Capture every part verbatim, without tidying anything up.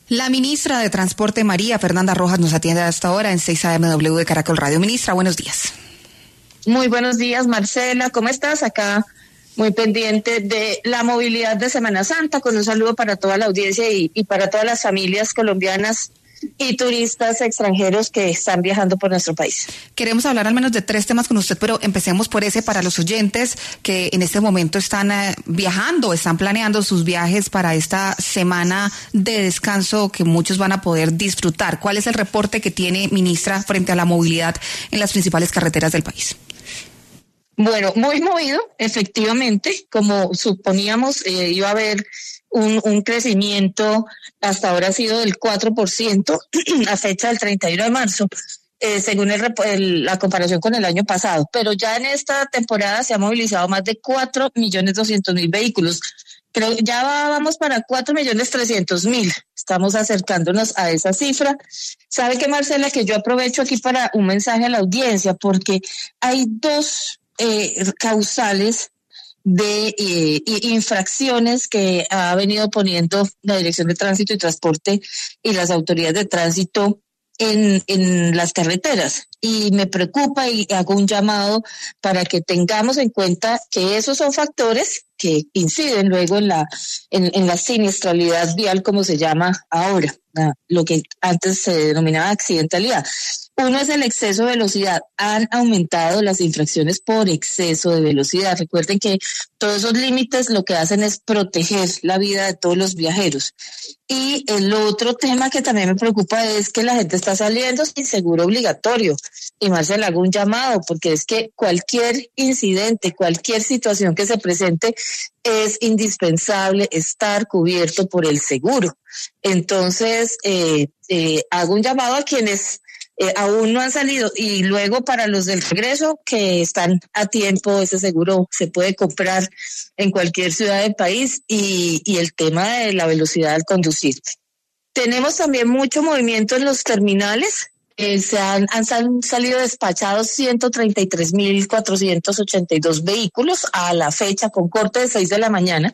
La ministra de Transporte, María Fernanda Rojas, nos atiende hasta ahora en seis A M W de Caracol Radio. Ministra, buenos días. Muy buenos días, Marcela. ¿Cómo estás? Acá muy pendiente de la movilidad de Semana Santa, con un saludo para toda la audiencia y, y para todas las familias colombianas y turistas extranjeros que están viajando por nuestro país. Queremos hablar al menos de tres temas con usted, pero empecemos por ese para los oyentes que en este momento están eh, viajando, están planeando sus viajes para esta semana de descanso que muchos van a poder disfrutar. ¿Cuál es el reporte que tiene, ministra, frente a la movilidad en las principales carreteras del país? Bueno, muy movido, efectivamente, como suponíamos, eh, iba a haber un, un crecimiento, hasta ahora ha sido del cuatro por ciento a fecha del treinta y uno de marzo, eh, según el, el, la comparación con el año pasado. Pero ya en esta temporada se ha movilizado más de cuatro millones doscientos mil vehículos. Creo que ya vamos para cuatro millones trescientos mil. Estamos acercándonos a esa cifra. ¿Sabe qué, Marcela? Que yo aprovecho aquí para un mensaje a la audiencia, porque hay dos eh, causales de eh, infracciones que ha venido poniendo la Dirección de Tránsito y Transporte y las autoridades de tránsito en, en las carreteras. Y me preocupa y hago un llamado para que tengamos en cuenta que esos son factores que inciden luego en la, en, en la siniestralidad vial, como se llama ahora, lo que antes se denominaba accidentalidad. Uno es el exceso de velocidad. Han aumentado las infracciones por exceso de velocidad. Recuerden que todos esos límites lo que hacen es proteger la vida de todos los viajeros. Y el otro tema que también me preocupa es que la gente está saliendo sin seguro obligatorio. Y Marcela, hago un llamado, porque es que cualquier incidente, cualquier situación que se presente, es indispensable estar cubierto por el seguro. Entonces, eh, eh, hago un llamado a quienes Eh, aún no han salido, y luego para los del regreso que están a tiempo, ese seguro se puede comprar en cualquier ciudad del país, y, y el tema de la velocidad al conducir. Tenemos también mucho movimiento en los terminales. Eh, se han, han sal, salido despachados ciento treinta y tres mil cuatrocientos ochenta y dos vehículos a la fecha, con corte de seis de la mañana.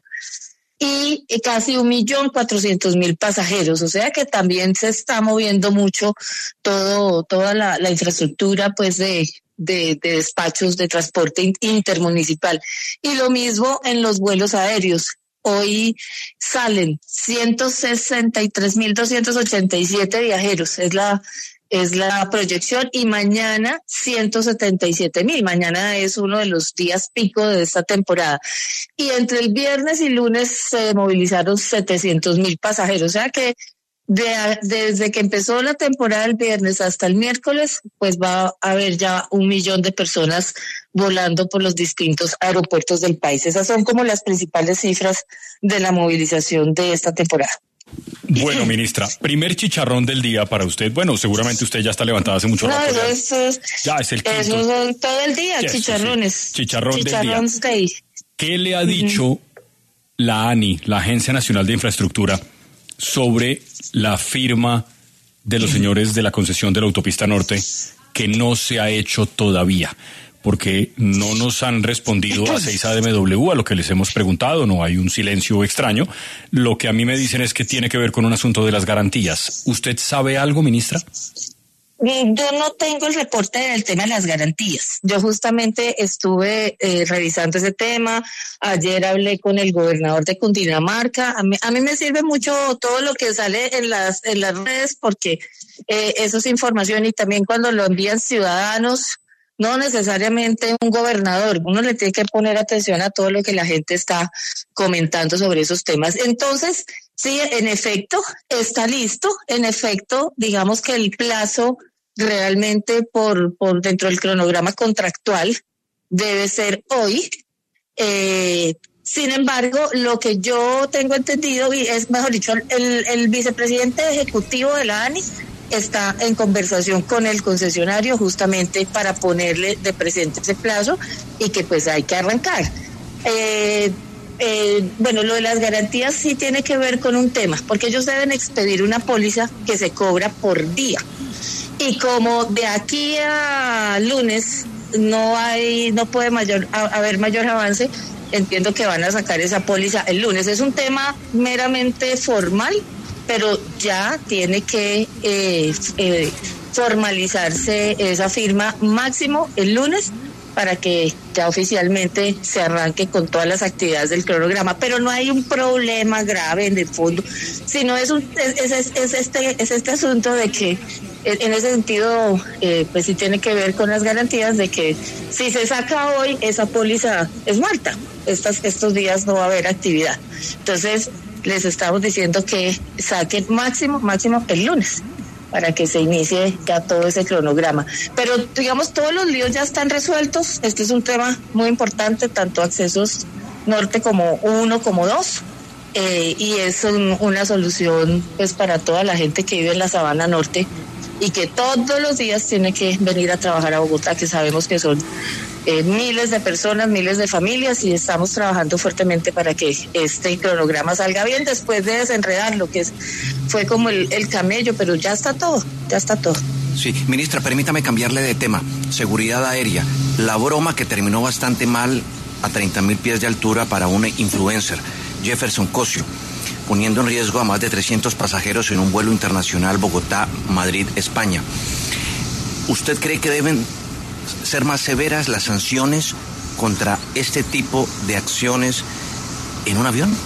Y casi un millón cuatrocientos mil pasajeros, o sea que también se está moviendo mucho todo, toda la, la infraestructura pues de, de, de despachos de transporte intermunicipal. Y lo mismo en los vuelos aéreos. Hoy salen ciento sesenta y tres mil doscientos ochenta y siete viajeros, es la es la proyección, y mañana ciento setenta y siete mil. Mañana es uno de los días pico de esta temporada. Y entre el viernes y lunes se movilizaron setecientos mil pasajeros. O sea que de, desde que empezó la temporada el viernes hasta el miércoles, pues va a haber ya un millón de personas volando por los distintos aeropuertos del país. Esas son como las principales cifras de la movilización de esta temporada. Bueno, ministra, primer chicharrón del día para usted. Bueno, seguramente usted ya está levantada hace mucho rato. No, eso es, ya es el quinto. Eso es todo el día, sí, chicharrones. Sí. Chicharrón Chicharrón del día. Day. ¿Qué le ha dicho uh-huh. la ANI, la Agencia Nacional de Infraestructura, sobre la firma de los señores de la concesión de la autopista norte, que no se ha hecho todavía? Porque no nos han respondido a seis A M W, a lo que les hemos preguntado, no hay un silencio extraño. Lo que a mí me dicen es que tiene que ver con un asunto de las garantías. ¿Usted sabe algo, ministra? Yo no tengo el reporte del tema de las garantías. Yo justamente estuve eh, revisando ese tema. Ayer hablé con el gobernador de Cundinamarca. A mí, a mí me sirve mucho todo lo que sale en las, en las redes, porque eh, eso es información, y también cuando lo envían ciudadanos, no necesariamente un gobernador. Uno le tiene que poner atención a todo lo que la gente está comentando sobre esos temas. Entonces, sí, en efecto, está listo. En efecto, digamos que el plazo realmente por, por dentro del cronograma contractual debe ser hoy. Eh, sin embargo, lo que yo tengo entendido, y es, mejor dicho, el, el vicepresidente ejecutivo de la ANI está en conversación con el concesionario justamente para ponerle de presente ese plazo, y que pues hay que arrancar. Eh, eh, bueno, lo de las garantías sí tiene que ver con un tema, porque ellos deben expedir una póliza que se cobra por día. Y como de aquí a lunes no hay, no puede mayor a, haber mayor avance, entiendo que van a sacar esa póliza el lunes. Es un tema meramente formal, pero ya tiene que eh, eh, formalizarse esa firma máximo el lunes para que ya oficialmente se arranque con todas las actividades del cronograma. Pero no hay un problema grave en el fondo, sino es, un, es, es, es, este, es este asunto de que en ese sentido, eh, pues sí tiene que ver con las garantías de que si se saca hoy, esa póliza es muerta. Estas, estos días no va a haber actividad. Entonces, les estamos diciendo que saquen máximo, máximo el lunes, para que se inicie ya todo ese cronograma. Pero, digamos, todos los líos ya están resueltos. Este es un tema muy importante, tanto accesos norte como uno como dos. Eh, y es un, una solución, pues, para toda la gente que vive en la Sabana Norte y que todos los días tiene que venir a trabajar a Bogotá, que sabemos que son eh, miles de personas, miles de familias, y estamos trabajando fuertemente para que este cronograma salga bien después de desenredar lo que es, fue como el, el camello, pero ya está todo, ya está todo. Sí, ministra, permítame cambiarle de tema. Seguridad aérea, la broma que terminó bastante mal a treinta mil pies de altura para un influencer, Jefferson Cosio, poniendo en riesgo a más de trescientos pasajeros en un vuelo internacional Bogotá-Madrid, España. ¿Usted cree que deben ser más severas las sanciones contra este tipo de acciones en un avión?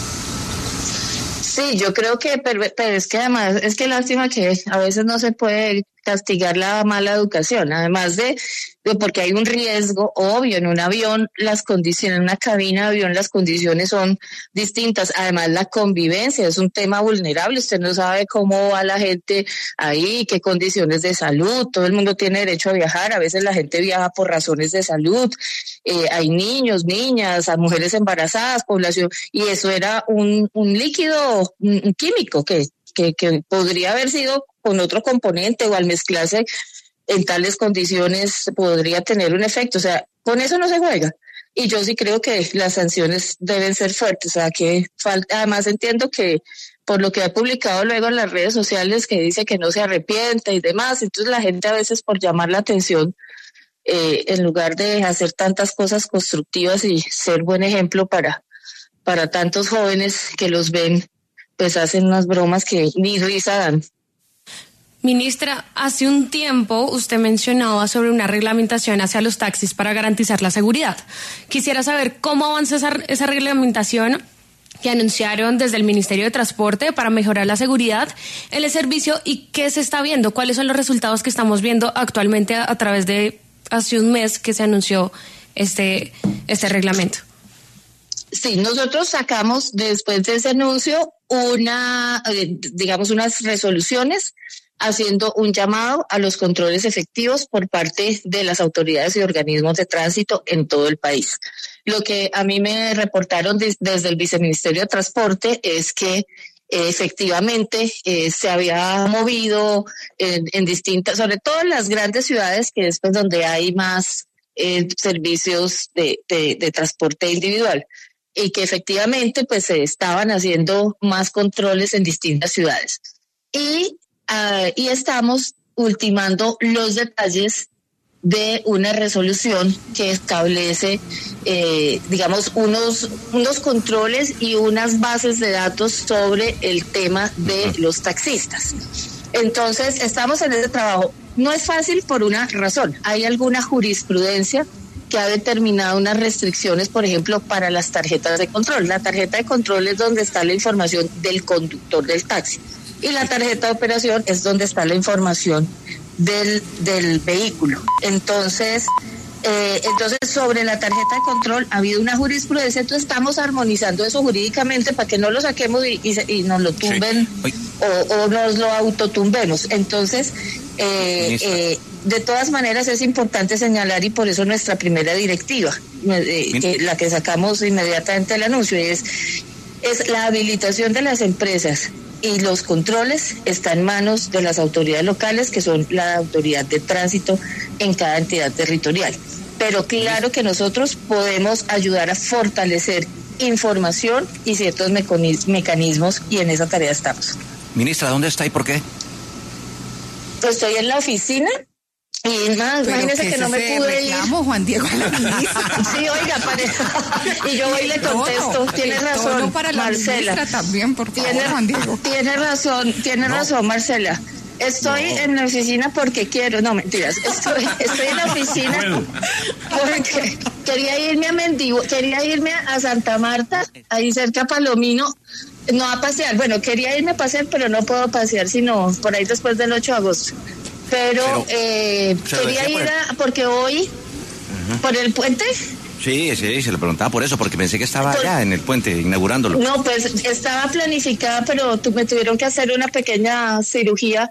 Sí, yo creo que, pero, pero es que además, es que lástima que a veces no se puede castigar la mala educación, además de, de porque hay un riesgo obvio en un avión, las condiciones, en una cabina de avión las condiciones son distintas, además la convivencia es un tema vulnerable, usted no sabe cómo va la gente ahí, qué condiciones de salud, todo el mundo tiene derecho a viajar, a veces la gente viaja por razones de salud, eh, hay niños, niñas, a mujeres embarazadas, población, y eso era un, un líquido, un, un químico que Que, que podría haber sido con otro componente o al mezclarse en tales condiciones podría tener un efecto. O sea, con eso no se juega. Y yo sí creo que las sanciones deben ser fuertes. O sea, que falta. Además entiendo que por lo que ha publicado luego en las redes sociales que dice que no se arrepiente y demás. Entonces la gente a veces por llamar la atención, eh, en lugar de hacer tantas cosas constructivas y ser buen ejemplo para, para tantos jóvenes que los ven, pues hacen unas bromas que ni risa dan. Ministra, hace un tiempo usted mencionaba sobre una reglamentación hacia los taxis para garantizar la seguridad. Quisiera saber cómo avanza esa, esa reglamentación que anunciaron desde el Ministerio de Transporte para mejorar la seguridad en el servicio y qué se está viendo, cuáles son los resultados que estamos viendo actualmente a, a través de hace un mes que se anunció este, este reglamento. Sí, nosotros sacamos después de ese anuncio una, eh, digamos, unas resoluciones haciendo un llamado a los controles efectivos por parte de las autoridades y organismos de tránsito en todo el país. Lo que a mí me reportaron de, desde el Viceministerio de Transporte es que eh, efectivamente eh, se había movido en, en distintas, sobre todo en las grandes ciudades, que es pues donde hay más eh, servicios de, de, de transporte individual, y que efectivamente pues se estaban haciendo más controles en distintas ciudades. Y, uh, y estamos ultimando los detalles de una resolución que establece, eh, digamos, unos, unos controles y unas bases de datos sobre el tema de los taxistas. Entonces, estamos en ese trabajo. No es fácil por una razón. Hay alguna jurisprudencia que ha determinado unas restricciones, por ejemplo, para las tarjetas de control. La tarjeta de control es donde está la información del conductor del taxi y la tarjeta de operación es donde está la información del, del vehículo. Entonces, eh, entonces sobre la tarjeta de control ha habido una jurisprudencia, entonces estamos armonizando eso jurídicamente para que no lo saquemos y, y, y nos lo tumben, sí. o, o nos lo autotumbemos. Entonces, eh, eh, de todas maneras es importante señalar, y por eso nuestra primera directiva, eh, que, la que sacamos inmediatamente el anuncio, es, es la habilitación de las empresas y los controles está en manos de las autoridades locales, que son la autoridad de tránsito en cada entidad territorial. Pero claro que nosotros podemos ayudar a fortalecer información y ciertos mecanismos, y en esa tarea estamos. Ministra, ¿dónde está y por qué? Estoy en la oficina Y más, imagínese que no me pude reclamo, ir. Juan Diego, a la ministra. Sí, oiga, pare... y yo voy y le contesto. Tiene razón, para la Marcela. También, por favor, tiene, Juan Diego. Tiene razón, tiene no. razón, Marcela. Estoy no. en la oficina porque quiero, no mentiras, estoy, estoy en la oficina porque quería irme a Mendigo, quería irme a Santa Marta, ahí cerca a Palomino, no a pasear, bueno, quería irme a pasear, pero no puedo pasear sino por ahí después del ocho de agosto. Pero, pero eh, quería ir a, porque hoy, uh-huh. por el puente... Sí, sí, se lo preguntaba por eso, porque pensé que estaba por, allá en el puente, inaugurándolo. No, pues estaba planificada, pero tu, me tuvieron que hacer una pequeña cirugía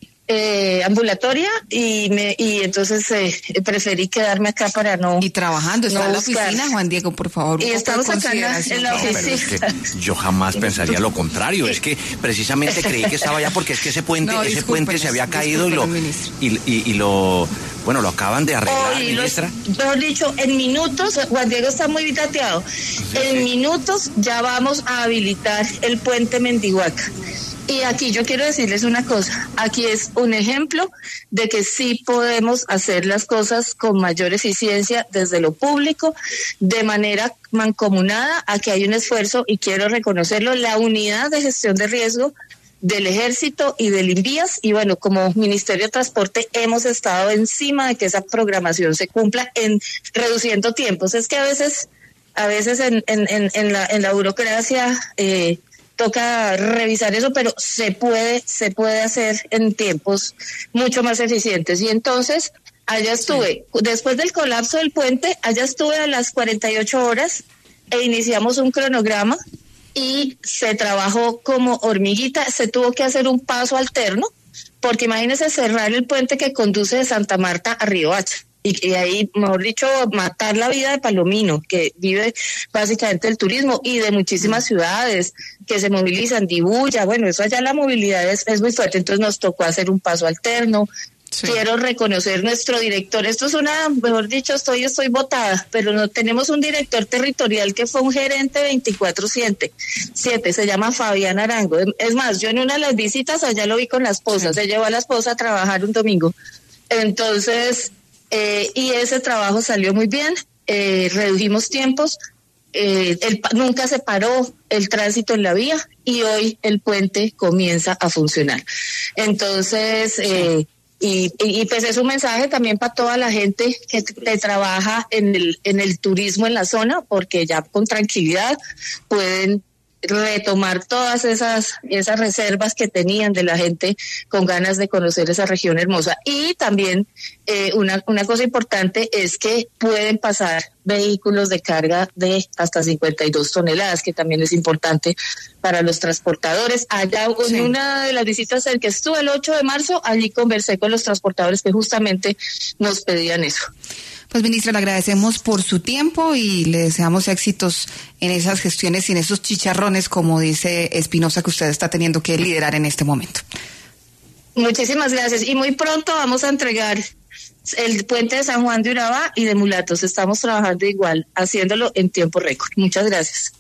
eh, ambulatoria y me y entonces eh, preferí quedarme acá para no... Y trabajando, está no en la buscar. oficina, Juan Diego, por favor. Y estamos acá en la, en la oficina. No, es que yo jamás pensaría lo contrario, es que precisamente creí que estaba allá porque es que ese puente, no, ese puente se había caído y lo, y, y, y lo... Bueno, lo acaban de arreglar, Hoy, ministra. Mejor dicho, en minutos, Juan Diego está muy dateado, sí, en sí. minutos ya vamos a habilitar el puente Mendihuaca. Y aquí yo quiero decirles una cosa, aquí es un ejemplo de que sí podemos hacer las cosas con mayor eficiencia desde lo público, de manera mancomunada. Aquí hay un esfuerzo y quiero reconocerlo, la unidad de gestión de riesgo del Ejército y del INVIAS, y bueno, como Ministerio de Transporte hemos estado encima de que esa programación se cumpla en reduciendo tiempos. Es que a veces, a veces en, en, en, en la en la burocracia eh, toca revisar eso, pero se puede, se puede hacer en tiempos mucho más eficientes. Y entonces, allá estuve, sí. después del colapso del puente, allá estuve a las cuarenta y ocho horas e iniciamos un cronograma y se trabajó como hormiguita, se tuvo que hacer un paso alterno, porque imagínense cerrar el puente que conduce de Santa Marta a Riohacha. Y, y ahí, mejor dicho, matar la vida de Palomino, que vive básicamente del turismo, y de muchísimas ciudades que se movilizan, Dibuya, bueno, eso allá la movilidad es, es muy fuerte, entonces nos tocó hacer un paso alterno. Sí. Quiero reconocer nuestro director, esto es una, mejor dicho, estoy estoy botada, pero no tenemos un director territorial que fue un gerente veinticuatro siete, se llama Fabián Arango. Es más, yo en una de las visitas allá lo vi con la esposa, sí. se llevó a la esposa a trabajar un domingo. Entonces, eh, y ese trabajo salió muy bien, eh, redujimos tiempos, eh, el, nunca se paró el tránsito en la vía y hoy el puente comienza a funcionar. Entonces, eh, sí. Y, y, y pues es un mensaje también para toda la gente que, que trabaja en el, en el turismo en la zona, porque ya con tranquilidad pueden retomar todas esas esas reservas que tenían de la gente con ganas de conocer esa región hermosa. Y también eh, una una cosa importante es que pueden pasar vehículos de carga de hasta cincuenta y dos toneladas, que también es importante para los transportadores. Allá sí. en una de las visitas en que estuve el ocho de marzo, allí conversé con los transportadores que justamente nos pedían eso. Pues, ministra, le agradecemos por su tiempo y le deseamos éxitos en esas gestiones y en esos chicharrones, como dice Espinosa, que usted está teniendo que liderar en este momento. Muchísimas gracias. Y muy pronto vamos a entregar el puente de San Juan de Urabá y de Mulatos. Estamos trabajando igual, haciéndolo en tiempo récord. Muchas gracias.